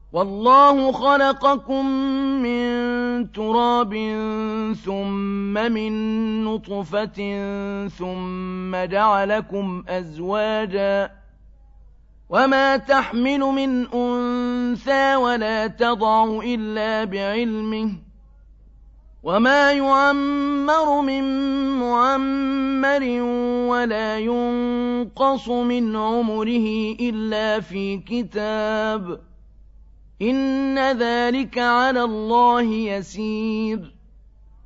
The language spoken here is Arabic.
والله خلقكم من تراب ثم من نطفة ثم جعلكم أزواجا وما تحمل من أنثى ولا تضع إلا بعلمه وما يعمر من معمر ولا ينقص من عمره إلا في كتاب إن ذلك على الله يسير